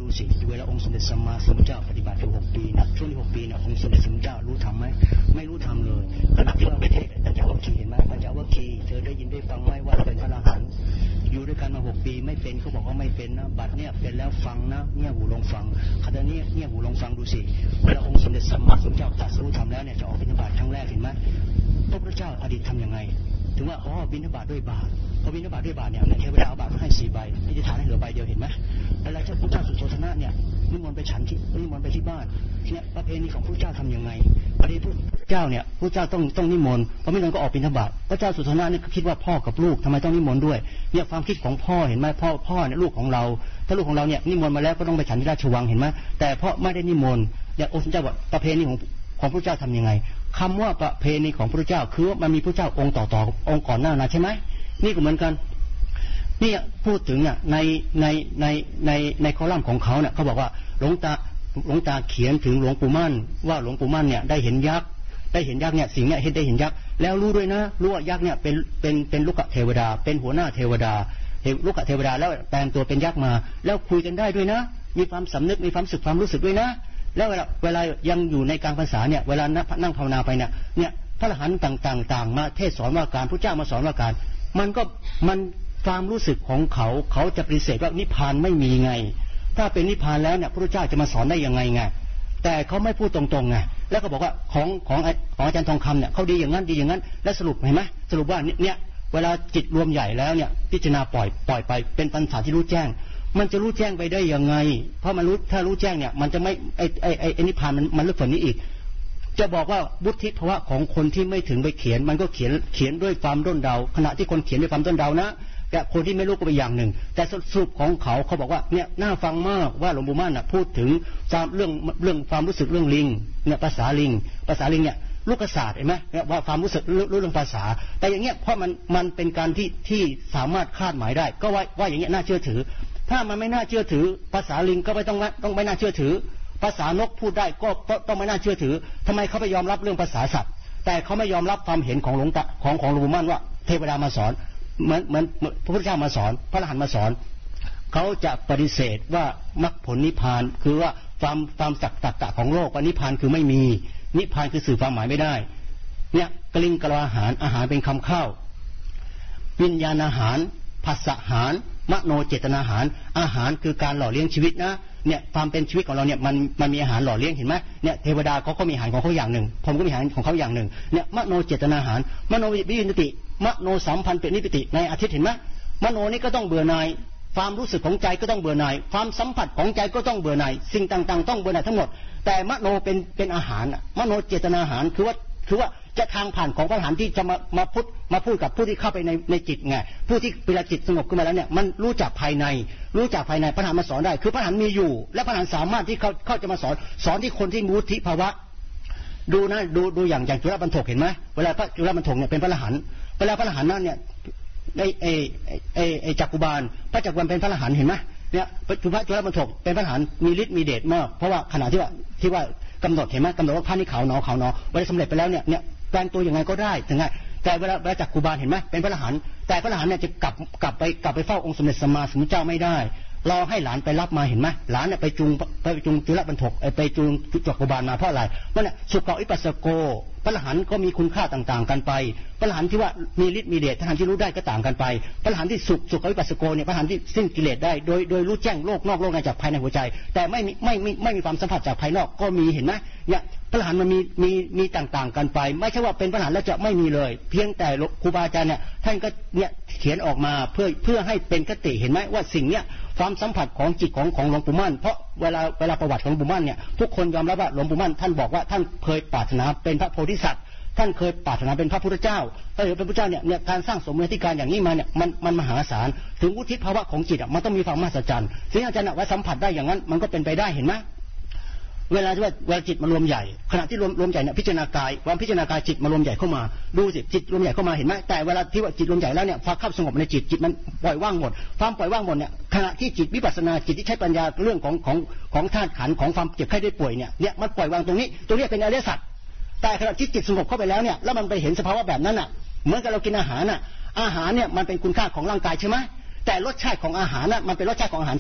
สิเวลาองค์สมเด็จสัมมาสัมพุทธเจ้าปฏิบัติอยู่6 ปีนะช่วงที่6 ปีนะองค์สมเด็จสัมมาสัมพุทธเจ้ารู้ธรรมไหมไม่รู้ธรรมเลยขณะที่ว่าประเทศปัญจวัคคีย์เห็นไหมปัญจวัคคีย์เธอได้ยินได้ฟังไหมว่าเป็นพระอรหันต์อยู่ด้วยกันมา6 ปีไม่เป็นเขาบอกว่าไม่เป็นนะบัดเนี่ยเป็นแล้วฟังนะเนี่ยหูลองฟังขณะนี้เนี่ยหูลองฟังดูสิเวลาองค์สมเด็จสัมมาสัมพุทธเจ้าตรัสรู้ธรรมแล้วเนี่ยจะออกบิณฑบาตครั้งแรกเห็นไหมพระพุทธเจ้าอดีตทำยังไงถึงว่าบิณฑบาตด้วยบาตรพอบิณฑบาตด้วยบาตรเนี่ยเทวดาเอาบาตรให้4 ใบอธิษฐานให้เหลือใบเดียวเห็นไหมแล้วเจ้าพระเจ้าสุโธทนะเนี่ยนิมนต์ไปฉันที่นิมนต์ไปที่บ้านเนี่ยประเพณีของพระเจ้าทำยังไงประเดี๋ยวพระเจ้าเนี่ยพระเจ้าต้องนิมนต์พอไม่นิมนต์ก็ออกบิณฑบาตพระเจ้าสุโธทนะนี่คิดว่าพ่อกับลูกทำไมต้องนิมนต์ด้วยเนี่ยความคิดของพ่อเห็นไหมพ่อเนี่ยลูกของเราถ้าลูกของเราเนี่ยนิมนต์มาแล้วก็ต้องไปฉันที่ราชวังเห็นไหมแต่เพราะไม่ได้นิมนต์เนี่ยองค์เจ้าว่าประเพณีของพระเจ้าทำยังไงคำว่าประเพณีของพระเจ้าคือมันมีพระเจ้าองค์ต่อองค์ก่อนหน้านะใช่ไหมนี่ก็เหมือนกันนี่พูดถึงเนี่ยในคอลัมน์ของเขาเนี่ยเขาบอกว่าหลวงตาเขียนถึงหลวงปู่มั่นว่าหลวงปู่มั่นเนี่ยได้เห็นยักษ์เนี่ยสิ่งเนี่ยได้เห็นยักษ์แล้วรู้ด้วยนะรู้ว่ายักษ์เนี่ยเป็นลูกเทวดาเป็นหัวหน้าเทวดาลูกเทวดาแล้วแปลงตัวเป็นยักษ์มาแล้วคุยกันได้ด้วยนะมีความสำนึกมีความสึกความรู้สึกด้วยนะแล้วเวลายังอยู่ในกลางพรรษาเนี่ยเวลานั่งภาวนาไปเนี่ยพระอรหันต์ต่างๆมาเทศสอนว่าการพระเจ้ามาสอนว่าการมันความรู้สึกของเขาจะปฏิเสธว่านิพพานไม่มีไงถ้าเป็นนิพพานแล้วเนี่ยพระเจ้าจะมาสอนได้ยังไงแต่เขาไม่พูดตรงๆไงแล้วก็บอกว่าของอาจารย์ทองคำเนี่ยเขาดีอย่างนั้นและสรุปเห็นไหมสรุปว่าเนี่ยเวลาจิตรวมใหญ่แล้วเนี่ยพิจารณาปล่อยไปเป็นปัญญาที่รู้แจ้งมันจะรู้แจ้งไปได้ยังไงเพราะมันรู้ถ้ารู้แจ้งเนี่ยมันจะไม่ไอ้นิพพานมันลึกกว่านี้อีกจะบอกว่าวุฒิภาวะของคนที่ไม่ถึงไปเขียนมันก็เขียนด้วยความด้นเดาขณะที่คนเขียนด้วยความด้นเดานะแต่คนที่ไม่รู้ก็ไปอย่างหนึ่งแต่สรุปของเขาบอกว่าเนี่ยน่าฟังมากว่าหลวงปู่มั่นพูดถึงเรื่องความรู้สึกเรื่องลิงเนี่ยภาษาลิงเนี่ยลูกศาสตร์เห็นไหมว่าความรู้สึกเรื่องภาษาแต่อย่างเงี้ยเพราะมันเป็นการที่สามารถคาดหมายได้ก็ว่าอย่างเงี้ยน่าเชื่อถือถ้ามันไม่น่าเชื่อถือภาษาลิงก็ไม่ต้องไม่น่าเชื่อถือภาษานกพูดได้ก็ต้องไม่น่าเชื่อถือทำไมเขาไปยอมรับเรื่องภาษาสัตว์แต่เขาไม่ยอมรับความเห็นของหลวงตาของหลวงปู่มั่นว่าเทวดามาสอนเหมือนพระพุทธเจ้ามาสอนพระอรหันต์มาสอนเขาจะปฏิเสธว่ามรรคผลนิพพานคือว่าความสักตะของโลกว่านิพพานคือไม่มีนิพพานคือสื่อความหมายไม่ได้เนี่ยกลิงกะลาอาหารเป็นคำข้าววิญญาณอาหารภาษาอาหารมโนเจตนาอาหารคือการหล่อเลี้ยงชีวิตนะเนี่ยความเป็นชีวิตของเราเนี่ยมันมีอาหารหล่อเลี้ยงเห็นไหมเนี่ยเทวดาเขาก็มีอาหารของเขาอย่างหนึ่งผมก็มีอาหารของเขาอย่างหนึ่งเนี่ยมโนเจตนาอาหารมโนวิญญาติมโนสัมพันธ์เป็นนิพติในอาทิตย์เห็นไหมมโนนี้ก็ต้องเบื่อหน่ายความรู้สึกของใจก็ต้องเบื่อหน่ายความสัมผัสของใจก็ต้องเบื่อหน่ายสิ่งต่างๆต้องเบื่อหน่ายทั้งหมดแต่มโนเป็นอาหารมโนเจตนาอาหารคือว่าจะทางผ่านของพระอรหันต์ที่จะมาพูดกับผู้ที่เข้าไปในจิตไงผู้ที่เวลาจิตสงบขึ้นมาแล้วเนี่ยมันรู้จักภายในพระอรหันต์มาสอนได้คือพระอรหันต์มีอยู่และพระอรหันต์สามารถที่เขาจะมาสอนที่คนที่มุทิภาวะดูนะดูอย่างจุลบรรทกเห็นไหมเวลาพระจุลบรรทกเนี่ยเป็นพระอรหันต์เวลาพระอรหันต์นั้นเนี่ยไอ้จักกุบาลพระจักกุบาลเป็นพระอรหันต์เห็นไหมเนี่ยพระจุลบรรทกเป็นพระอรหันต์มีฤทธิ์มีเดชมากเพราะว่าขณะที่ว่ากำหนดเห็นไหมกำหนดว่าพระนี่ขาวหนอเวลาสำเร็จไปแล้วเนี่ยแปลงตัวยังไงก็ได้ถึงไงแต่เวลาจักกุบาลเห็นไหมเป็นพระอรหันต์แต่พระอรหันต์เนี่ยจะกลับไปเฝ้าองค์สมเด็จสัมมาสัมพุทธเจ้าไม่ได้รอให้หลานไปรับมาเห็นไหมหลานเนี่ยไปจูงจุลบรรทกไปจูงจักกุบาลมาเพราะอะไรเพราะเนี่ยสุขอิปัสสโกพระอรหันต์ก็มีคุณค่าต่างๆกันไปพระอรหันต์ที่ว่ามีฤทธิ์มีเดชพระอรหันต์ที่รู้ได้ก็ต่างกันไปพระอรหันต์ที่สุขอิปัสสโกเนี่ยพระอรหันต์ที่สิ้นกิเลสได้โดยรู้แจ้งโลกนอกโลกในจากภายในหัวใจแต่ไม่มีความสัมผัสจากภายนอกก็มีเห็นไหมเนี่ยพระอรหันต์มันมีต่างๆกันไปไม่ใช่ว่าเป็นพระอรหันต์แล้วจะไม่มีเลยเพียงแต่ครูบาอาจารย์เนี่ยท่านก็เนี่ยเขียนออกมาเพื่อให้เป็นคติเห็นไหมว่าสิ่งเนี้ยความสัมผัสของจิตของหลวงปู่มั่นเพราะเวลาประวัติของหลวงปู่มั่นเนี่ยทุกคนยอมรับว่าหลวงปู่มั่นท่านบอกว่าท่านเคยปรารถนาเป็นพระโพธิสัตว์ท่านเคยปรารถนาเป็นพระพุทธเจ้าถ้าเป็นพระพุทธเจ้าเนี่ยการสร้างสมมติการอย่างนี้มาเนี่ยมันมหาศาลถึงวุฒิภาวะของจิตมันต้องมีความมหัศจรรย์ซึ่งอาจารย์ว่าสัมผัสได้อย่างนั้นมันก็เป็นไปได้เห็นไหมเวลาจิตมารวมใหญ่ขณะที่รวมใหญ่เนี่ยพิจารณากายความพิจารณากายจิตมารวมใหญ่เข้ามาดูสิจิตรวมใหญ่เข้ามาเห็นไหมแต่เวลาที่ว่าจิตรวมใหญ่แล้วเนี่ยพอเข้าสงบในจิตมันปล่อยว่างหมดความปล่อยว่างหมดเนี่ยขณะที่จิตวิปัสสนาจิตที่ใช้ปัญญาเรื่องของธาตุขันธ์ของความเจ็บไข้ได้ป่วยเนี่ยมันปล่อยวางตรงนี้เป็นอริยสัจแต่ขณะที่จิตสงบเข้าไปแล้วเนี่ยแล้วมันไปเห็นสภาวะแบบนั้นน่ะเหมือนกับเรากินอาหารเนี่ยมันเป็นคุณค่าของร่างกายใช่ไหมแต่รสชาติของอาหารน่ะมันเป็นรสชาติของอาหารใช่ไหม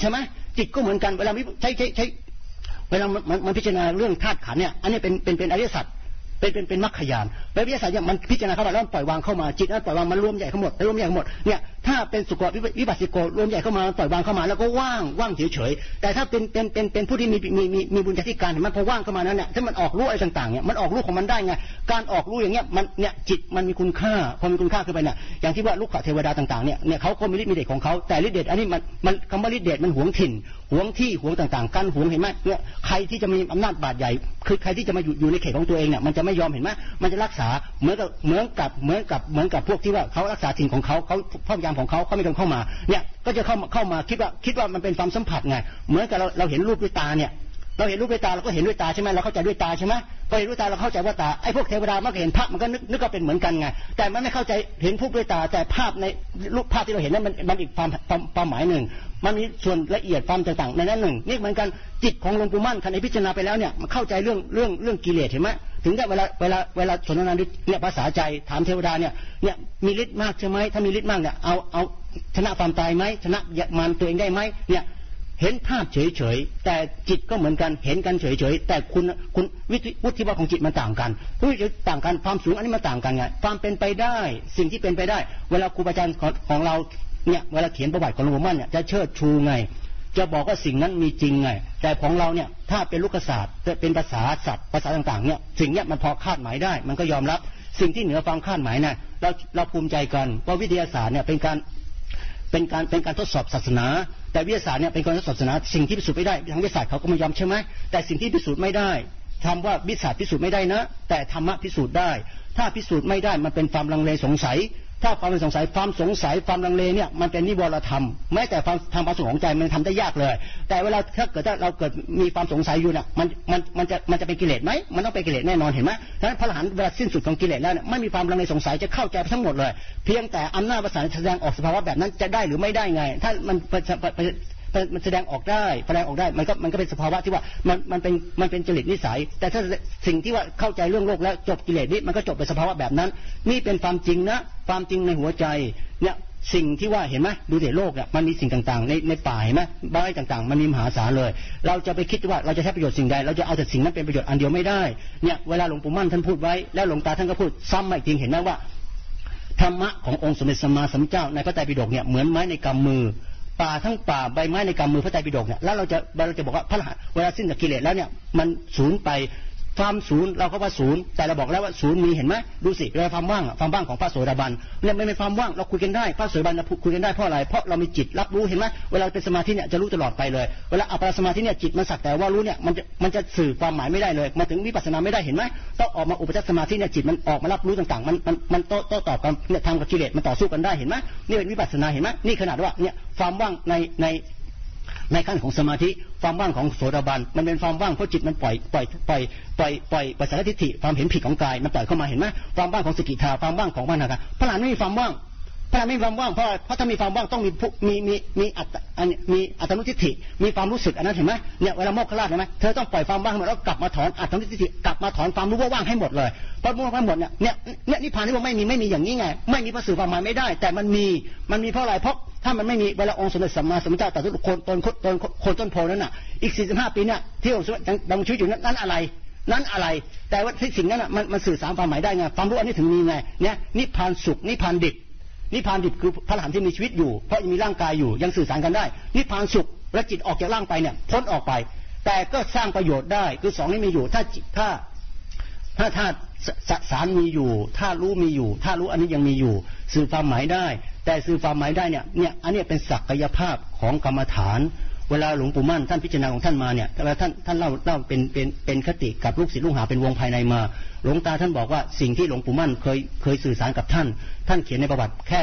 จิตก็เหมือนกันเวลาใช้เวลามันพิจารณาเรื่องธาตุขันธ์เนี่ยอันนี้เป็นอริยสัจเป็นมรรคญาณแล้ววิทยาศาสตร์เนี่ยมันพิจารณาเข้ามาแล้วปล่อยวางเข้ามาจิตนั้นปล่อยวางมันรวมใหญ่ทั้งหมดรวมใหญ่ทั้งหมดเนี่ยถ้าเป็นสุขวิปัสสิโกรวมใหญ่เข้ามาปล่อยวางเข้ามาแล้วก็ว่างเฉยๆแต่ถ้าเป็นผู้ที่มีบุญญาธิการเห็นไหมพอว่างเข้ามานั้นเนี่ยถ้ามันออกรู้อะไรต่างๆเนี่ยมันออกรู้ของมันได้ไงการออกรู้อย่างเงี้ยมันเนี่ยจิตมันมีคุณค่าพอมีคุณค่าขึ้นไปเนี่ยอย่างที่ว่าลูกเทวดาต่างๆเนี่ยเขาก็มีฤทธิ์มีเดชของเขาแต่ฤทธิ์เดชอันนี้มันคำว่าฤทธิ์เดชมันหวงถิ่นหวงที่หวงต่างๆการหวงเห็นไหมเนี่ยใครที่จะมีอำนาจบาดใหญ่คือใครที่จะมาอยู่ในเขตของตัวเองเนี่ยมันจะไม่ยอมเห็นไหมมันจะรักษาเหมือนกับพวกที่ว่าเขารักษาถิ่นของเขาพยายามของเขาไม่ต้องเข้ามาเนี่ยก็จะเข้ามาคิดว่ามันเป็นความสัมผัสไงเหมือนกับเราเห็นรูปด้วยตาเนี่ยเราเห็นรูปด้วยตาเราก็เห็นด้วยตาใช่ไหมเราเข้าใจด้วยตาใช่ไหมพอเห็นด้วยตาเราเข้าใจว่าตาไอ้พวกเทวดามันก็เห็นพระมันก็นึกว่าเป็นเหมือนกันไงแต่มันไม่เข้าใจเห็นรูปด้วยตาแต่ภาพในรูปภาพที่เราเห็นนั้นมันอีกความหมายหนึ่งมันมีส่วนละเอียดความต่างๆในนั้นหนึ่งนี่เหมือนกันจิตของหลวงปู่มั่นท่านพิจารณาไปแล้วเนี่ยมันเข้าใจเรื่องกิเลสเห็นไหมถึงได้เวลาสนทนาเนี่ยภาษาใจถามเทวดาเนี่ยมีฤทธิ์มากใช่ไหมถ้ามีฤทธิ์มากเนี่ยเอาชนะความตายไหมชนะมารตัวเองได้ไหมเนี่ยเห็นภาพเฉยๆแต่จิตก็เหมือนกันเห็นกันเฉยๆแต่คุณวุฒิภาวะของจิตมันต่างกันวิธีต่างกันความสูงอันนี้มันต่างกันไงความเป็นไปได้สิ่งที่เป็นไปได้เวลาครูบาอาจารย์ของเราเนี่ยเวลาเขียนประวัติของหลวงปู่มั่นเนี่ยจะเชิดชูไงจะบอกว่าสิ่งนั้นมีจริงไงแต่ของเราเนี่ยถ้าเป็นลูกศาสตร์เป็นภาษาศัพท์ภาษาต่างๆเนี่ยสิ่งเนี้ยมันพอคาดหมายได้มันก็ยอมรับสิ่งที่เหนือความคาดหมายนะเราภูมิใจกันเพราะวิทยาศาสตร์เนี่ยเป็นการทดสอบศาสนาแต่วิทยาศาสตร์เนี่ยเป็นการทดสอบศาสนาสิ่งที่พิสูจน์ไม่ได้ทางวิทยาศาสตร์เขาก็ไม่ยอมใช่ไหมแต่สิ่งที่พิสูจน์ไม่ได้ทำว่าวิทยาศาสตร์พิสูจน์ไม่ได้นะแต่ธรรมะพิสูจน์ได้ถ้าพิสูจน์ไม่ได้มันเป็นความลังเลสงสัยถ้าความสงสัยความลังเลเนี่ยมันเป็นนิวรธรรมแม้แต่ความทำความสงของใจมันทำได้ยากเลยแต่เวลาถ้าเราเกิดมีความสงสัยอยู่เนี่ยมันจะเป็นกิเลสไหมมันต้องเป็นกิเลสแน่นอนเห็นไหมฉะนั้นพระอรหันต์เวลาสิ้นสุดของกิเลสแล้วเนี่ยไม่มีความลังเลสงสัยจะเข้าใจทั้งหมดเลยเพียงแต่อำนาจภาษาแสดงออกสภาวะแบบนั้นจะได้หรือไม่ได้ไงถ้ามันแสดงออกได้มันก็เป็นสภาวะที่ว่ามันเป็นจริตนิสัยแต่ถ้าสิ่งที่ว่าเข้าใจเรื่องโลกแล้วจบกิเลสนี้มันก็จบเป็นสภาวะแบบนั้นนี่เป็นความจริงนะความจริงในหัวใจเนี่ยสิ่งที่ว่าเห็นไหมดูแต่โลกเนี่ยมันมีสิ่งต่างๆในป่าเห็นไหมบ้านต่างๆมันมีมหาศาลเลยเราจะไปคิดว่าเราจะใช้ประโยชน์สิ่งใดเราจะเอาแต่สิ่งนั้นเป็นประโยชน์อันเดียวไม่ได้เนี่ยเวลาหลวงปู่มั่นท่านพูดไว้แล้วหลวงตาท่านก็พูดซ้ำมาอีกทีเห็นไหมว่าธรรมะขององค์สมเด็จสัมมาสัมพุทธเจ้าในพระไตรปิฎกเนี่ยเหมือนไม้ในกำมือป่าทั้งป่าใบไม้ในกำมือพระไตรปิฎกเนี่ยแล้วเราจะบอกว่าพระเวลาสิ้นจากกิเลสแล้วเนี่ยมันสูญไปความศูนย์เราก็ว่าศูนย์แต่เราบอกแล้วว่าศูนย์มีเห็นไหมดูสิเวลาความว่างของพระโสดาบันเนี่ยไม่เป็นความว่างเราคุยกันได้พระโสดาบันเราคุยกันได้เพราะอะไรเพราะเรามีจิตรับรู้เห็นไหมเวลาเป็นสมาธิเนี่ยจะรู้ตลอดไปเลยเวลาอัปปนาสมาธิเนี่ยจิตมันสักแต่ว่ารู้เนี่ยมันจะสื่อความหมายไม่ได้เลยมาถึงวิปัสสนาไม่ได้เห็นไหมต้องออกมาอุปจารสมาธิเนี่ยจิตมันออกมารับรู้ต่างๆมันโต้ตอบกันเนี่ยทำกับกิเลสมันต่อสู้กันได้เห็นไหมนี่เป็นวิปัสสนาเห็นไหมนี่ขนาดว่าเนี่ยความว่างในขั้นของสมาธิความว่างของโสดาบันมันเป็นความว่างเพราะจิตมันปล่อยสังขทิฏฐิความเห็นผิดของกายมันปล่อยเข้ามาเห็นไหมความว่างของสกิทาความว่างของวานาคาพระอรหันต์ไม่มีความว่างพระอรหันต์ไม่มีความว่างเพราะถ้ามีความว่างต้องมีอัตนุทิฏฐิมีความรู้สึกอันนั้นเห็นไหมเนี่ยเวลาโมกขลาภเห็นไหมเธอต้องปล่อยความว่างแล้วกลับมาถอนอัตนุทิฏฐิกลับมาถอนความรู้ว่าว่างให้หมดเลยเพราะว่างหมดเนี่ยนิพพานที่ว่าไม่มีอย่างนี้ไงไม่มีพระสื่อความหมายไม่ได้แต่มันมีเพราะอะไรเพราะถ้ามันไม่มีเวลาองค์สมเด็จสัมมาสัมพุทธเจ้าตรัสรู้คนต้นโพนั้นน่ะอีก45ปีเนี่ยที่องค์ดำชีวิตอยู่นั้นอะไรแต่ว่าสิ่งนั้นน่ะมันสื่อสารความหมายได้ไงความรู้อันนี้ถึงมีไงเนี่ยนิพพานสุขนิพพานดิบคือพระอรหันต์ที่มีชีวิตอยู่เพราะยังมีร่างกายอยู่ยังสื่อสารกันได้นิพพานสุขและจิตออกจากร่างไปเนี่ยพ้นออกไปแต่ก็สร้างประโยชน์ได้คือสองนี้มีอยู่ถ้าสารมีอยู่ถ้ารู้มีอยู่ถ้ารู้อันนี้ยังมีอยู่สื่อความหมายได้แต่สื่อความหมายได้เนี่ยอันนี้เป็นศักยภาพของกรรมฐานเวลาหลวงปู่มั่นท่านพิจารณาของท่านมาเนี่ยเวลาท่านเล่าเป็นคติกับลูกศิษย์ลูกหาเป็นวงภายในมาหลวงตาท่านบอกว่าสิ่งที่หลวงปู่มั่นเคยสื่อสารกับท่านเขียนในประวัติแค่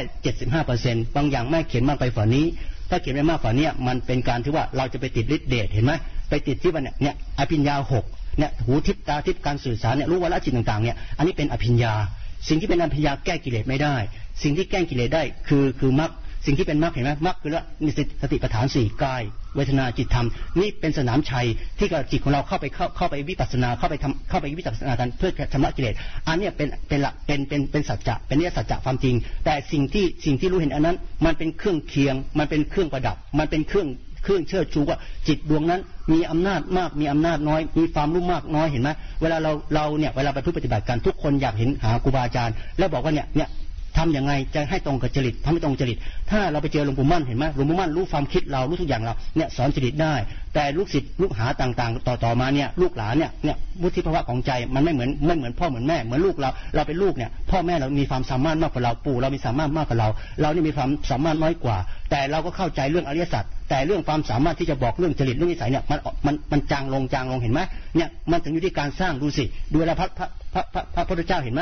75% บางอย่างไม่เขียนมากไปกว่านี้ถ้าเขียนไปมากกว่านี้มันเป็นการที่ว่าเราจะไปติดฤทธิ์เดชเห็นไหมไปติดที่ว่าเนี่ยอภิญญา6เนี่ยหูทิพตาทิพการสื่อสารเนี่ยรู้ว่าละจิตต่างๆเนี่ยอันนี้เป็นอภิญญาสิ่งที่เป็นอภิญญาแก้กิเลสไม่ได้สิ่งที่แก้กิเลสได้คือมรรคสิ่งที่เป็นมรรคเห็นไหมมรรคคือละมีสติปัฏฐาน4กายเวทนาจิตธรรมนี่เป็นสนามชัยที่กับจิตของเราเข้าไปวิปัสสนาเข้าไปวิปัสสนาเพื่อชำระกิเลสอันนี้เป็นหลักเป็นสัจจะเป็นนิยสัจจะความจริงแต่สิ่งที่รู้เห็นอันนั้นมันเป็นเครื่องเคียงมันเป็นเครื่องประดับมันเป็นเครื่องเครื่องเชิดชูว่าจิตดวงนั้นมีอำนาจมากมีอำนาจน้อยมีความรู้มากน้อยเห็นไหมเวลาเราเนี่ยเวลาไปปฏิบัติกันทุกคนอยากเห็นหาครูบาอาจารย์แล้วบอกว่าเนี่ยทำยังไงจะให้ตรงกับจริตทำให้ตรงจริตถ้าเราไปเจอหลวงปู่มั่นเห็นไหมหลวงปู่มั่นรู้ความคิดเรารู้ทุกอย่างเราเนี่ยสอนจริตได้แต่ลูกศิษย์ลูกหาต่างๆต่อมาเนี่ยลูกหลานเนี่ยวุฒิภาวะของใจมันไม่เหมือนพ่อเหมือนแม่เหมือนลูกเราเป็นลูกเนี่ยพ่อแม่เรามีความสามารถมากกว่าเราปู่เรามีสามารถมากกว่าเรานี่มีความสามารถน้อยกว่าแต่เราก็เข้าใจเรื่องอริยสัจแต่เรื่องความสามารถที่จะบอกเรื่องจริตเรื่องนิสัยเนี่ยมันจางลงเห็นไหมเนี่ยมันถึงอยู่ที่การสร้างดูสิดูเวลาพระพุทธเจ้าเห็นไหม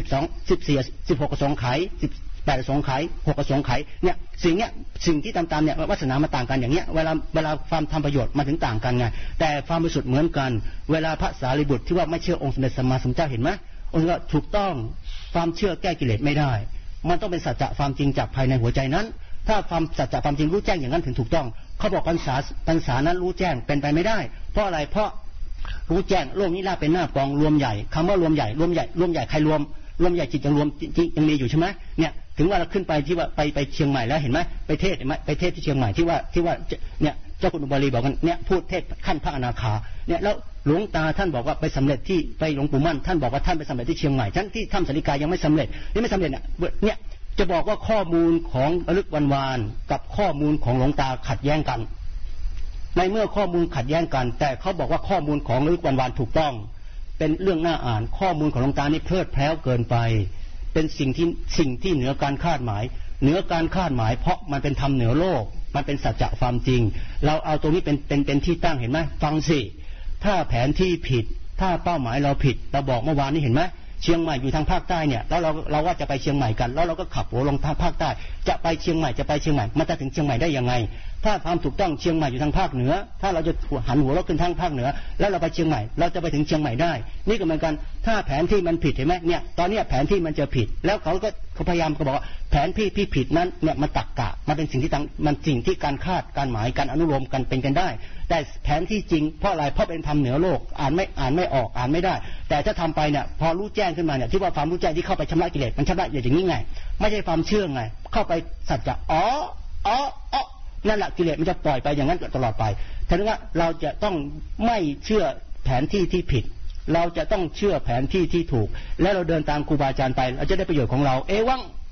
12 14 16กระสงไข8กระสงไข6กระสงไขเนี่ยสิ่งที่ตามๆเนี่ยวาสนามาต่างกันอย่างเงี้ยเวลาความทำประโยชน์มาถึงต่างกันไงแต่ความบริสุทธิ์เหมือนกันเวลาพระสารีบุตรที่ว่าไม่เชื่อองค์สมเด็จสัมมาสัมพุทธเจ้าเห็นไหมองค์ก็ถูกต้องความเชื่อแก้กิเลสไม่ได้มันต้องเป็นสัจจะความจริงจากภายในหัวใจนั้นถ้าความสัจจะความจริงรู้แจ้งอย่างนั้นถึงถูกต้องเขาบอกพรรษานั้นรู้แจ้งเป็นไปไม่ได้เพราะอะไรเพราะรู้แจ้งโลกนี้น่าเป็นหน้ากองรวมใหญ่คำว่ารวมใหญ่ใครรวมใหญ่จิตยังรวมยังมีอยู่ใช่ไหมเนี่ยถึงว่าเราขึ้นไปที่ว่าไปเชียงใหม่แล้วเห็นไหมไปเทศที่เชียงใหม่ที่ว่าเนี่ยเจ้าคุณอุบาลีบอกกันเนี่ยพูดเทศขั้นพระอนาคาเนี่ยแล้วหลวงตาท่านบอกว่าไปสำเร็จที่ไปหลวงปู่มั่นท่านบอกว่าท่านไปสำเร็จที่เชียงใหม่ท่านที่ถ้ำสาริกายังไม่สำเร็จนี่ไม่สำเร็จเนี่ยจะบอกว่าข้อมูลของระลึกวันวานกับข้อมูลของหลวงตาขัดแย้งกันในเมื่อข้อมูลขัดแย้งกันแต่เขาบอกว่าข้อมูลของระลึกวันวานถูกต้องเป็นเรื่องน่าอ่านข้อมูลของหลวงตานี่เพลิดเพลิ้มเกินไปเป็นสิ่งที่เหนือการคาดหมายเพราะมันเป็นธรรมเหนือโลกมันเป็นสัจจะความจริงเราเอาตรงนี้เป็นที่ตั้งเห็นไหมฟังสิถ้าแผนที่ผิดถ้าเป้าหมายเราผิดเราบอกเมื่อวานนี้เห็นไหมเชียงใหม่อยู่ทางภาคใต้เนี่ยแล้วเราว่าจะไปเชียงใหม่กันแล้วเราก็ขับหัวลงทางภาคใต้จะไปเชียงใหม่มันจะถึงเชียงใหม่ได้ยังไงถ้าความถูกต้องเชียงใหม่อยู่ทางภาคเหนือถ้าเราจะหันหัวเราขึ้นทางภาคเหนือแล้วเราไปเชียงใหม่เราจะไปถึงเชียงใหม่ได้นี่ก็เหมือนกันถ้าแผนที่มันผิดเห็นไหมเนี่ยตอนนี้แผนที่มันจะผิดแล้วเขาพยายามก็บอกว่าแผนที่ผิดนั้นเนี่ยมันตรรกะมันเป็นสิ่งที่การคาดการหมายการอนุโลมกันเป็นกันได้แต่แผนที่จริงเพราะอะไรเพราะเป็นธรรมเหนือโลกอ่านไม่ออกอ่านไม่ได้แต่ถ้าทำไปเนี่ยพอรู้แจ้งขึ้นมาเนี่ยที่ว่าความรู้แจ้งที่เข้าไปชำระกิเลสมันชำระอย่างนี้ไงไม่ใช่ความเชื่อไงเข้าไปสัจจะนั่นแหละกิเลสมันจะปล่อยไปอย่างนั้นตลอดไปฉะนั้นว่าเราจะต้องไม่เชื่อแผนที่ที่ผิดเราจะต้องเชื่อแผนที่ที่ถูกและเราเดินตามครูบาอาจารย์ไปเราจะได้ประโยชน์ของเราเอวัง